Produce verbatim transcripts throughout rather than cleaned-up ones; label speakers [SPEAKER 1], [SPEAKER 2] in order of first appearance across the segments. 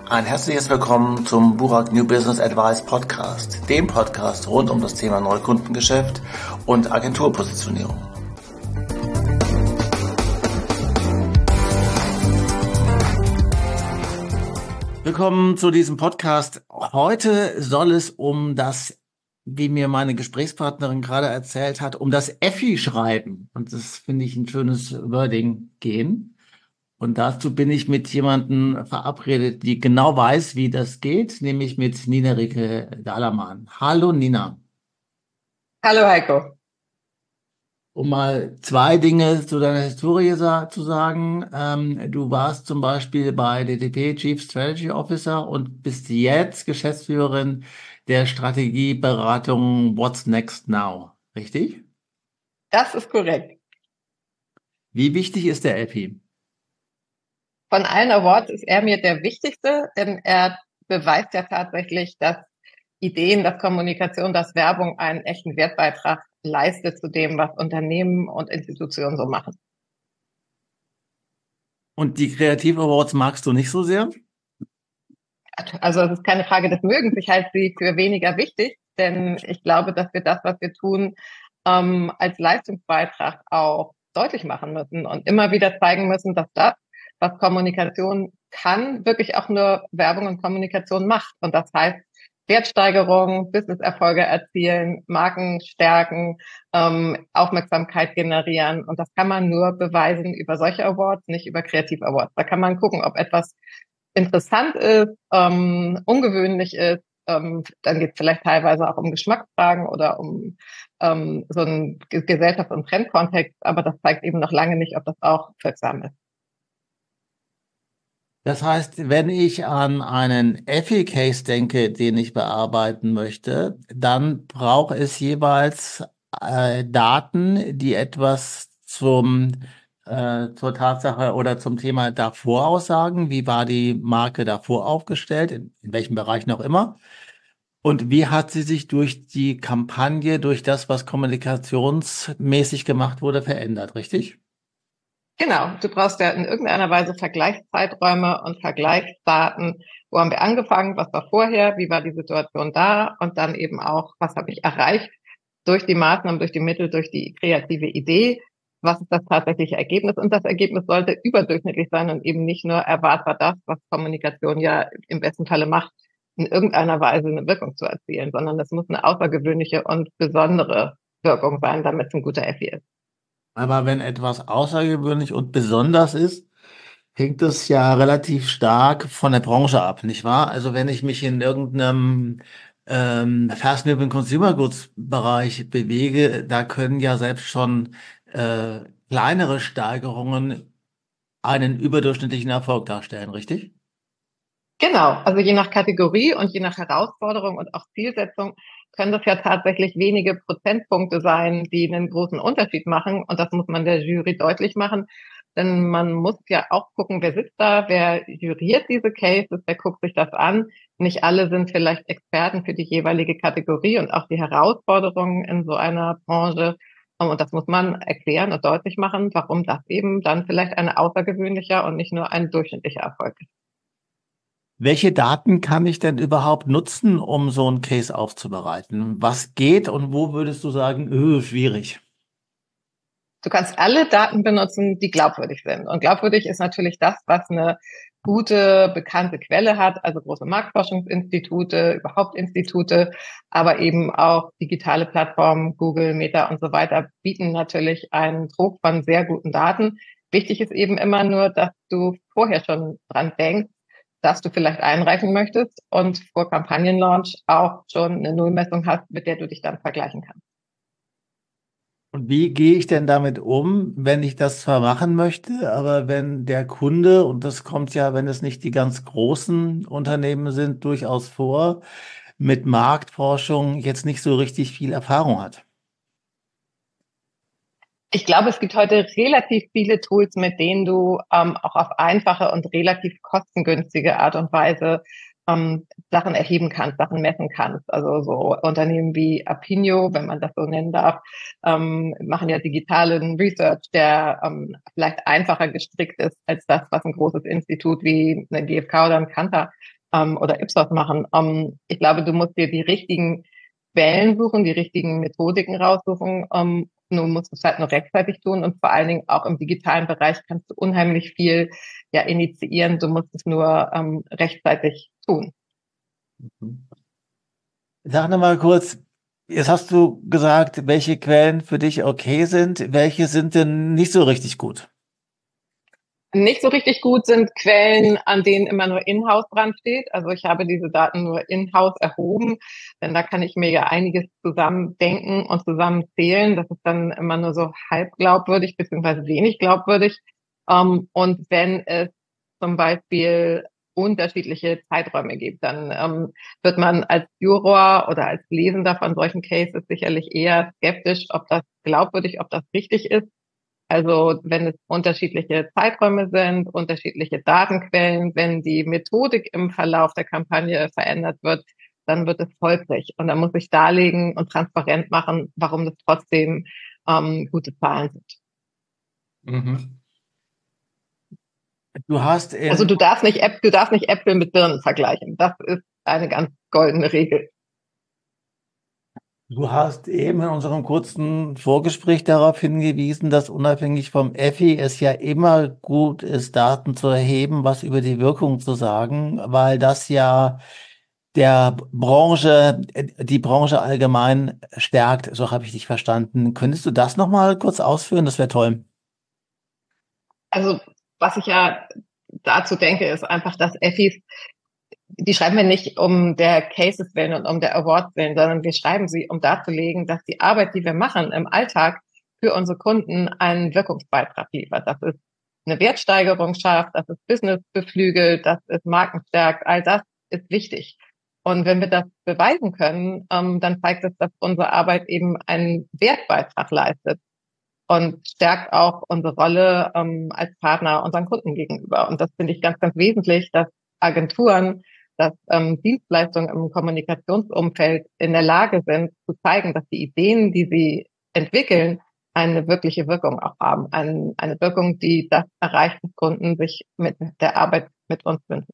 [SPEAKER 1] Ein herzliches Willkommen zum Burak New Business Advice Podcast, dem Podcast rund um das Thema Neukundengeschäft und Agenturpositionierung. Willkommen zu diesem Podcast. Heute soll es um das, wie mir meine Gesprächspartnerin gerade erzählt hat, um das Effi-Schreiben. Und das finde ich ein schönes Wording gehen. Und dazu bin ich mit jemandem verabredet, die genau weiß, wie das geht, nämlich mit Nina Rike Dahlermann. Hallo Nina.
[SPEAKER 2] Hallo Heiko.
[SPEAKER 1] Um mal zwei Dinge zu deiner Historie sa- zu sagen. Ähm, du warst zum Beispiel bei D T P Chief Strategy Officer und bist jetzt Geschäftsführerin der Strategieberatung What's Next Now. Richtig?
[SPEAKER 2] Das ist korrekt.
[SPEAKER 1] Wie wichtig ist der Effi?
[SPEAKER 2] Von allen Awards ist er mir der wichtigste, denn er beweist ja tatsächlich, dass Ideen, dass Kommunikation, dass Werbung einen echten Wertbeitrag leistet zu dem, was Unternehmen und Institutionen so machen.
[SPEAKER 1] Und die Kreativ Awards magst du nicht so sehr?
[SPEAKER 2] Also es ist keine Frage des Mögens. Ich halte sie für weniger wichtig, denn ich glaube, dass wir das, was wir tun, ähm, als Leistungsbeitrag auch deutlich machen müssen und immer wieder zeigen müssen, dass das, was Kommunikation kann, wirklich auch nur Werbung und Kommunikation macht. Und das heißt Wertsteigerung, Businesserfolge erzielen, Marken stärken, ähm, Aufmerksamkeit generieren. Und das kann man nur beweisen über solche Awards, nicht über Kreativ-Awards. Da kann man gucken, ob etwas interessant ist, ähm, ungewöhnlich ist. Ähm, dann geht es vielleicht teilweise auch um Geschmacksfragen oder um ähm, so einen Gesellschafts- und Trendkontext. Aber das zeigt eben noch lange nicht, ob das auch wirksam ist.
[SPEAKER 1] Das heißt, wenn ich an einen Effi-Case denke, den ich bearbeiten möchte, dann braucht es jeweils äh, Daten, die etwas zum, äh, zur Tatsache oder zum Thema davor aussagen. Wie war die Marke davor aufgestellt, in, in welchem Bereich noch immer? Und wie hat sie sich durch die Kampagne, durch das, was kommunikationsmäßig gemacht wurde, verändert, richtig?
[SPEAKER 2] Genau, du brauchst ja in irgendeiner Weise Vergleichszeiträume und Vergleichsdaten. Wo haben wir angefangen? Was war vorher? Wie war die Situation da? Und dann eben auch, was habe ich erreicht durch die Maßnahmen, durch die Mittel, durch die kreative Idee? Was ist das tatsächliche Ergebnis? Und das Ergebnis sollte überdurchschnittlich sein und eben nicht nur erwartbar das, was Kommunikation ja im besten Falle macht, in irgendeiner Weise eine Wirkung zu erzielen, sondern es muss eine außergewöhnliche und besondere Wirkung sein, damit es ein guter Effi ist.
[SPEAKER 1] Aber wenn etwas außergewöhnlich und besonders ist, hängt es ja relativ stark von der Branche ab, nicht wahr? Also wenn ich mich in irgendeinem ähm, Fast-Moving Consumer Goods Bereich bewege, da können ja selbst schon äh, kleinere Steigerungen einen überdurchschnittlichen Erfolg darstellen, richtig?
[SPEAKER 2] Genau, also je nach Kategorie und je nach Herausforderung und auch Zielsetzung können das ja tatsächlich wenige Prozentpunkte sein, die einen großen Unterschied machen. Und das muss man der Jury deutlich machen. Denn man muss ja auch gucken, wer sitzt da, wer juriert diese Cases, wer guckt sich das an. Nicht alle sind vielleicht Experten für die jeweilige Kategorie und auch die Herausforderungen in so einer Branche. Und das muss man erklären und deutlich machen, warum das eben dann vielleicht ein außergewöhnlicher und nicht nur ein durchschnittlicher Erfolg ist.
[SPEAKER 1] Welche Daten kann ich denn überhaupt nutzen, um so einen Case aufzubereiten? Was geht und wo würdest du sagen, öh, schwierig?
[SPEAKER 2] Du kannst alle Daten benutzen, die glaubwürdig sind. Und glaubwürdig ist natürlich das, was eine gute, bekannte Quelle hat, also große Marktforschungsinstitute, überhaupt Institute, aber eben auch digitale Plattformen, Google, Meta und so weiter bieten natürlich einen Trog von sehr guten Daten. Wichtig ist eben immer nur, dass du vorher schon dran denkst, dass du vielleicht einreichen möchtest und vor Kampagnenlaunch auch schon eine Nullmessung hast, mit der du dich dann vergleichen kannst.
[SPEAKER 1] Und wie gehe ich denn damit um, wenn ich das zwar machen möchte, aber wenn der Kunde, und das kommt ja, wenn es nicht die ganz großen Unternehmen sind, durchaus vor, mit Marktforschung jetzt nicht so richtig viel Erfahrung hat?
[SPEAKER 2] Ich glaube, es gibt heute relativ viele Tools, mit denen du ähm, auch auf einfache und relativ kostengünstige Art und Weise ähm, Sachen erheben kannst, Sachen messen kannst. Also so Unternehmen wie Apinio, wenn man das so nennen darf, ähm, machen ja digitalen Research, der ähm, vielleicht einfacher gestrickt ist als das, was ein großes Institut wie eine G F K oder ein Kantar ähm, oder Ipsos machen. Ähm, ich glaube, du musst dir die richtigen Quellen suchen, die richtigen Methodiken raussuchen. Ähm, du musst es halt nur rechtzeitig tun und vor allen Dingen auch im digitalen Bereich kannst du unheimlich viel ja initiieren. Du musst es nur ähm, rechtzeitig tun.
[SPEAKER 1] Mhm. Sag noch mal kurz, jetzt hast du gesagt, welche Quellen für dich okay sind, welche sind denn nicht so richtig gut?
[SPEAKER 2] Nicht so richtig gut sind Quellen, an denen immer nur Inhouse dran steht. Also ich habe diese Daten nur Inhouse erhoben, denn da kann ich mir ja einiges zusammen denken und zusammen zählen. Das ist dann immer nur so halb glaubwürdig beziehungsweise wenig glaubwürdig. Ähm, und wenn es zum Beispiel unterschiedliche Zeiträume gibt, dann ähm, wird man als Juror oder als Lesender von solchen Cases sicherlich eher skeptisch, ob das glaubwürdig, ob das richtig ist. Also wenn es unterschiedliche Zeiträume sind, unterschiedliche Datenquellen, wenn die Methodik im Verlauf der Kampagne verändert wird, dann wird es holprig. Und dann muss ich darlegen und transparent machen, warum das trotzdem ähm, gute Zahlen sind.
[SPEAKER 1] Mhm. Du hast
[SPEAKER 2] Also
[SPEAKER 1] in
[SPEAKER 2] du darfst nicht, Äp- du darfst nicht Äpfel mit Birnen vergleichen. Das ist eine ganz goldene Regel.
[SPEAKER 1] Du hast eben in unserem kurzen Vorgespräch darauf hingewiesen, dass unabhängig vom Effi es ja immer gut ist, Daten zu erheben, was über die Wirkung zu sagen, weil das ja der Branche, die Branche allgemein stärkt. So habe ich dich verstanden. Könntest du das nochmal kurz ausführen? Das wäre toll.
[SPEAKER 2] Also was ich ja dazu denke, ist einfach, dass Effis die schreiben wir nicht um der Cases willen und um der Awards willen, sondern wir schreiben sie, um darzulegen, dass die Arbeit, die wir machen im Alltag für unsere Kunden einen Wirkungsbeitrag liefert. Das ist eine Wertsteigerung schafft, dass es Business beflügelt, dass es Marken stärkt. All das ist wichtig. Und wenn wir das beweisen können, ähm, dann zeigt es, dass unsere Arbeit eben einen Wertbeitrag leistet und stärkt auch unsere Rolle ähm, als Partner unseren Kunden gegenüber. Und das finde ich ganz, ganz wesentlich, dass Agenturen, dass ähm, Dienstleistungen im Kommunikationsumfeld in der Lage sind, zu zeigen, dass die Ideen, die sie entwickeln, eine wirkliche Wirkung auch haben. Ein, eine Wirkung, die das erreicht, was Kunden sich mit der Arbeit mit uns wünschen.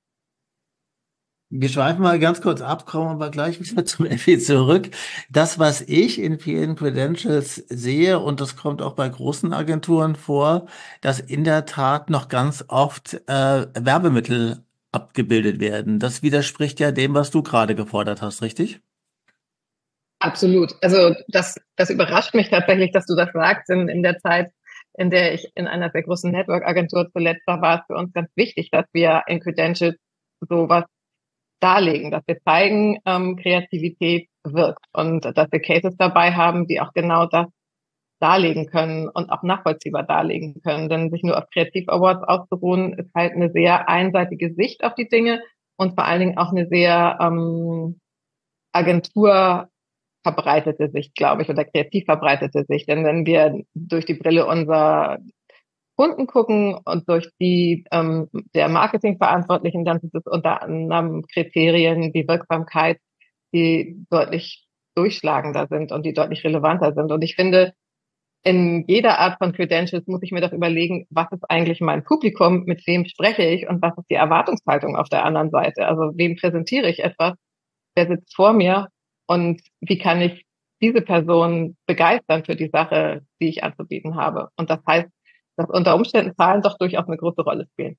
[SPEAKER 1] Wir schweifen mal ganz kurz ab, kommen aber gleich wieder zum Effi zurück. Das, was ich in vielen Credentials sehe, und das kommt auch bei großen Agenturen vor, dass in der Tat noch ganz oft äh, Werbemittel abgebildet werden. Das widerspricht ja dem, was du gerade gefordert hast, richtig?
[SPEAKER 2] Absolut. Also das, das überrascht mich tatsächlich, dass du das sagst. In, in der Zeit, in der ich in einer sehr großen Network-Agentur zuletzt war, war es für uns ganz wichtig, dass wir in Credentials sowas darlegen, dass wir zeigen, ähm, Kreativität wirkt und dass wir Cases dabei haben, die auch genau das darlegen können und auch nachvollziehbar darlegen können. Denn sich nur auf Kreativ Awards auszuruhen, ist halt eine sehr einseitige Sicht auf die Dinge und vor allen Dingen auch eine sehr ähm, Agentur verbreitete Sicht, glaube ich, oder kreativ verbreitete Sicht. Denn wenn wir durch die Brille unserer Kunden gucken und durch die ähm, der Marketingverantwortlichen, dann sind es unter anderem Kriterien wie Wirksamkeit, die deutlich durchschlagender sind und die deutlich relevanter sind. Und ich finde, in jeder Art von Credentials muss ich mir doch überlegen, was ist eigentlich mein Publikum, mit wem spreche ich und was ist die Erwartungshaltung auf der anderen Seite? Also wem präsentiere ich etwas? Wer sitzt vor mir und wie kann ich diese Person begeistern für die Sache, die ich anzubieten habe? Und das heißt, dass unter Umständen Zahlen doch durchaus eine große Rolle spielen.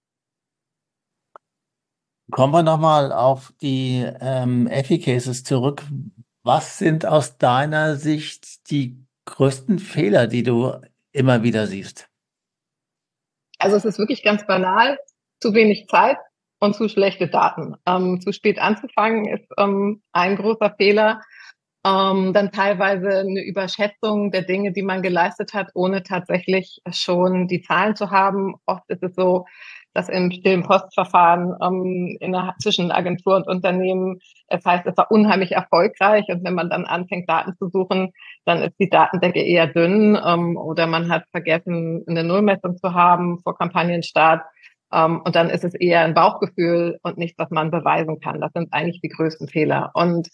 [SPEAKER 1] Kommen wir nochmal auf die ähm, Effi-Cases zurück. Was sind aus deiner Sicht die größten Fehler, die du immer wieder siehst?
[SPEAKER 2] Also es ist wirklich ganz banal, zu wenig Zeit und zu schlechte Daten. Ähm, zu spät anzufangen ist ähm, ein großer Fehler. Ähm, dann teilweise eine Überschätzung der Dinge, die man geleistet hat, ohne tatsächlich schon die Zahlen zu haben. Oft ist es so, dass im stillen Postverfahren ähm, in der, zwischen Agentur und Unternehmen, es heißt, es war unheimlich erfolgreich. Und wenn man dann anfängt, Daten zu suchen, dann ist die Datendecke eher dünn ähm, oder man hat vergessen, eine Nullmessung zu haben vor Kampagnenstart. Um, und dann ist es eher ein Bauchgefühl und nichts, was man beweisen kann. Das sind eigentlich die größten Fehler. Und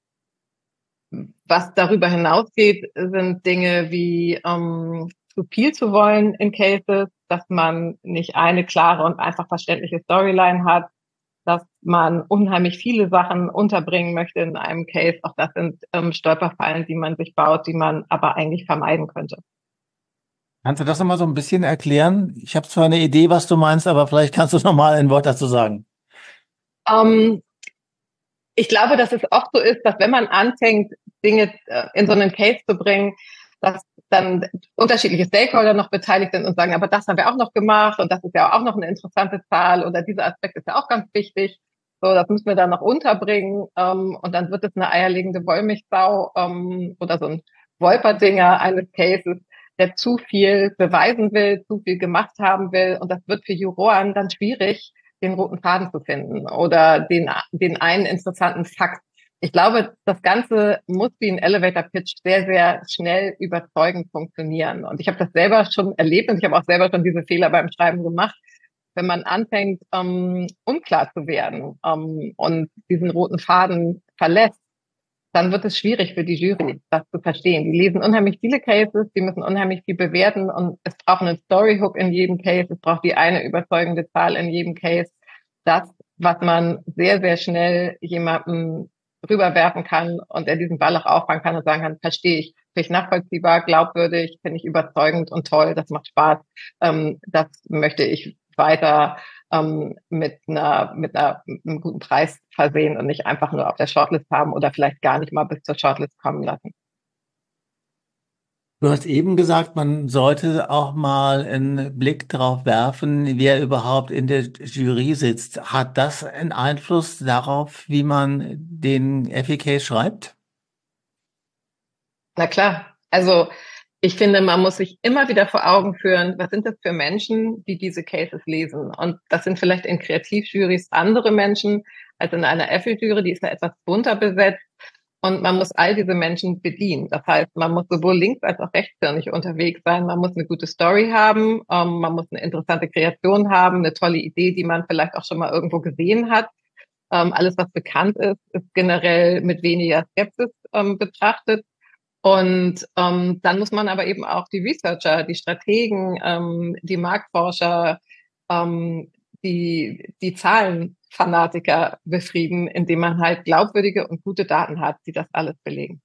[SPEAKER 2] was darüber hinausgeht, sind Dinge wie ähm, zu viel zu wollen in Cases, dass man nicht eine klare und einfach verständliche Storyline hat, dass man unheimlich viele Sachen unterbringen möchte in einem Case. Auch das sind ähm, Stolperfallen, die man sich baut, die man aber eigentlich vermeiden könnte.
[SPEAKER 1] Kannst du das nochmal so ein bisschen erklären? Ich habe zwar eine Idee, was du meinst, aber vielleicht kannst du nochmal ein Wort dazu sagen.
[SPEAKER 2] Ähm, ich glaube, dass es oft so ist, dass wenn man anfängt, Dinge äh, in so einen Case zu bringen, dass dann unterschiedliche Stakeholder noch beteiligt sind und sagen, aber das haben wir auch noch gemacht und das ist ja auch noch eine interessante Zahl oder dieser Aspekt ist ja auch ganz wichtig. So, das müssen wir dann noch unterbringen ähm, und dann wird es eine eierlegende Wollmilchsau ähm, oder so ein Wolperdinger eines Cases, der zu viel beweisen will, zu viel gemacht haben will und das wird für Juroren dann schwierig, den roten Faden zu finden oder den, den einen interessanten Fakt. Ich glaube, das Ganze muss wie ein Elevator-Pitch sehr, sehr schnell überzeugend funktionieren. Und ich habe das selber schon erlebt und ich habe auch selber schon diese Fehler beim Schreiben gemacht. Wenn man anfängt, ähm, unklar zu werden ähm, und diesen roten Faden verlässt, dann wird es schwierig für die Jury, das zu verstehen. Die lesen unheimlich viele Cases, die müssen unheimlich viel bewerten und es braucht einen Storyhook in jedem Case, es braucht die eine überzeugende Zahl in jedem Case. Das, was man sehr, sehr schnell jemandem rüberwerfen kann und er diesen Ball auch auffangen kann und sagen kann, verstehe ich, finde ich nachvollziehbar, glaubwürdig, finde ich überzeugend und toll, das macht Spaß. Ähm, das möchte ich weiter ähm, mit einer, mit einer, mit einem guten Preis versehen und nicht einfach nur auf der Shortlist haben oder vielleicht gar nicht mal bis zur Shortlist kommen lassen.
[SPEAKER 1] Du hast eben gesagt, man sollte auch mal einen Blick darauf werfen, wer überhaupt in der Jury sitzt. Hat das einen Einfluss darauf, wie man den F E K schreibt?
[SPEAKER 2] Na klar. Also ich finde, man muss sich immer wieder vor Augen führen, was sind das für Menschen, die diese Cases lesen? Und das sind vielleicht in Kreativjurys andere Menschen als in einer F E-Jury, die ist ja etwas bunter besetzt. Und man muss all diese Menschen bedienen. Das heißt, man muss sowohl links als auch rechtshirnig unterwegs sein. Man muss eine gute Story haben. Ähm, man muss eine interessante Kreation haben, eine tolle Idee, die man vielleicht auch schon mal irgendwo gesehen hat. Ähm, alles, was bekannt ist, ist generell mit weniger Skepsis ähm, betrachtet. Und ähm, dann muss man aber eben auch die Researcher, die Strategen, ähm, die Marktforscher, ähm, die, die Zahlenfanatiker befrieden, indem man halt glaubwürdige und gute Daten hat, die das alles belegen.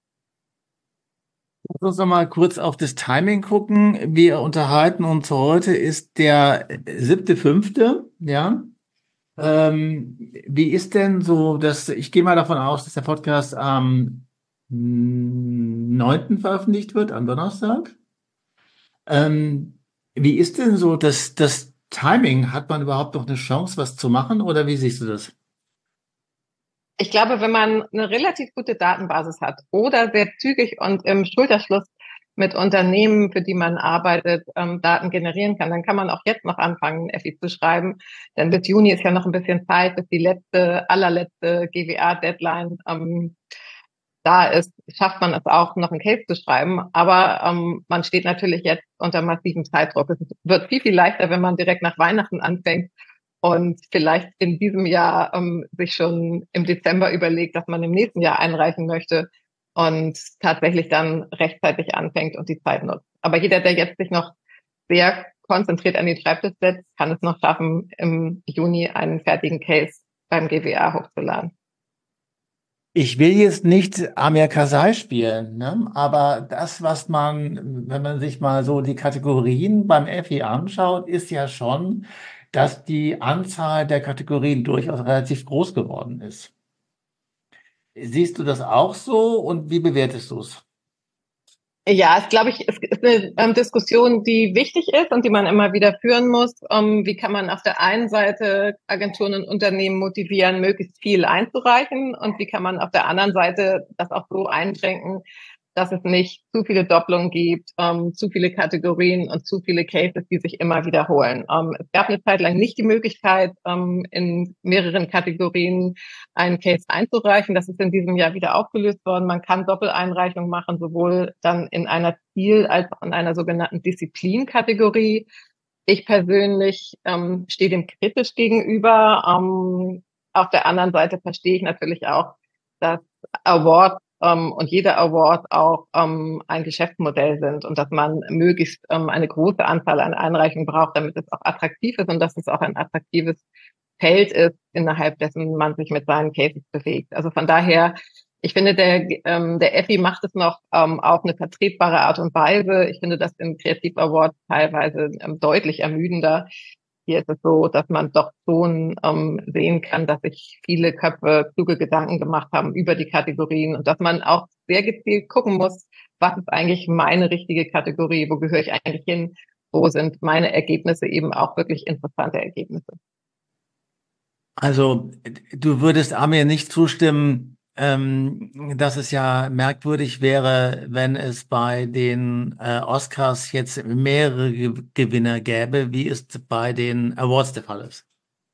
[SPEAKER 1] Lass uns noch mal kurz auf das Timing gucken. Wir unterhalten uns heute, ist der siebte, fünfte, ja. Ähm, wie ist denn so, dass ich gehe mal davon aus, dass der Podcast am neunten veröffentlicht wird, am Donnerstag. Ähm, wie ist denn so das, das Timing? Hat man überhaupt noch eine Chance, was zu machen, oder wie siehst du das?
[SPEAKER 2] Ich glaube, wenn man eine relativ gute Datenbasis hat oder sehr zügig und im Schulterschluss mit Unternehmen, für die man arbeitet, ähm, Daten generieren kann, dann kann man auch jetzt noch anfangen, F I zu schreiben. Denn bis Juni ist ja noch ein bisschen Zeit, bis die letzte, allerletzte G W A-Deadline ähm, da ist, schafft man es auch, noch einen Case zu schreiben. Aber ähm, man steht natürlich jetzt unter massivem Zeitdruck. Es wird viel, viel leichter, wenn man direkt nach Weihnachten anfängt und vielleicht in diesem Jahr ähm, sich schon im Dezember überlegt, dass man im nächsten Jahr einreichen möchte und tatsächlich dann rechtzeitig anfängt und die Zeit nutzt. Aber jeder, der jetzt sich noch sehr konzentriert an den Schreibtisch setzt, kann es noch schaffen, im Juni einen fertigen Case beim G W A hochzuladen.
[SPEAKER 1] Ich will jetzt nicht Amir Karzai spielen, ne? Aber das, was man, wenn man sich mal so die Kategorien beim F I anschaut, ist ja schon, dass die Anzahl der Kategorien durchaus relativ groß geworden ist. Siehst du das auch so und wie bewertest du es?
[SPEAKER 2] Ja, es glaube ich, es ist eine ähm, Diskussion, die wichtig ist und die man immer wieder führen muss. Ähm, wie kann man auf der einen Seite Agenturen und Unternehmen motivieren, möglichst viel einzureichen und wie kann man auf der anderen Seite das auch so einschränken, dass es nicht zu viele Doppelungen gibt, ähm, zu viele Kategorien und zu viele Cases, die sich immer wiederholen. Ähm, es gab eine Zeit lang nicht die Möglichkeit, ähm, in mehreren Kategorien einen Case einzureichen. Das ist in diesem Jahr wieder aufgelöst worden. Man kann Doppeleinreichung machen, sowohl dann in einer Ziel- als auch in einer sogenannten Disziplinkategorie. Ich persönlich ähm, stehe dem kritisch gegenüber. Ähm, auf der anderen Seite verstehe ich natürlich auch, dass Awards ähm, und jeder Award auch ähm, ein Geschäftsmodell sind und dass man möglichst ähm, eine große Anzahl an Einreichungen braucht, damit es auch attraktiv ist und dass es auch ein attraktives Feld ist, innerhalb dessen man sich mit seinen Cases bewegt. Also von daher, ich finde, der, ähm, der Effi macht es noch ähm, auf eine vertretbare Art und Weise. Ich finde das im Kreativ Award teilweise ähm, deutlich ermüdender. Hier ist es so, dass man doch schon ähm, sehen kann, dass sich viele Köpfe kluge Gedanken gemacht haben über die Kategorien und dass man auch sehr gezielt gucken muss, was ist eigentlich meine richtige Kategorie, wo gehöre ich eigentlich hin, wo sind meine Ergebnisse eben auch wirklich interessante Ergebnisse.
[SPEAKER 1] Also du würdest Amir nicht zustimmen, ähm, dass es ja merkwürdig wäre, wenn es bei den äh, Oscars jetzt mehrere Ge Gewinner gäbe, wie es bei den Awards der Fall ist.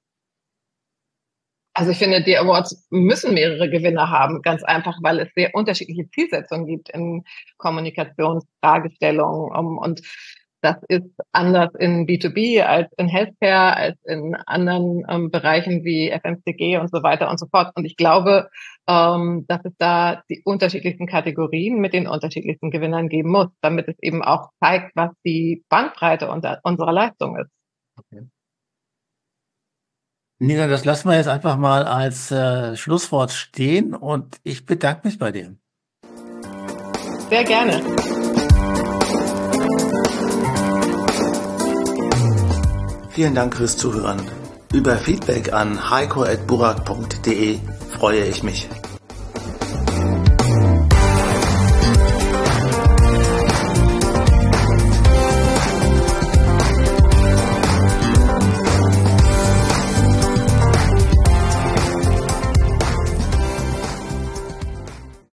[SPEAKER 2] Also ich finde, die Awards müssen mehrere Gewinner haben, ganz einfach, weil es sehr unterschiedliche Zielsetzungen gibt in Kommunikationsfragestellungen. Um, und das ist anders in B zwei B als in Healthcare, als in anderen ähm, Bereichen wie F M C G und so weiter und so fort. Und ich glaube, ähm, dass es da die unterschiedlichsten Kategorien mit den unterschiedlichsten Gewinnern geben muss, damit es eben auch zeigt, was die Bandbreite unter, unserer Leistung ist.
[SPEAKER 1] Okay. Nina, das lassen wir jetzt einfach mal als äh, Schlusswort stehen und ich bedanke mich bei dir.
[SPEAKER 2] Sehr gerne.
[SPEAKER 1] Vielen Dank fürs Zuhören. Über Feedback an heiko at burak punkt de freue ich mich.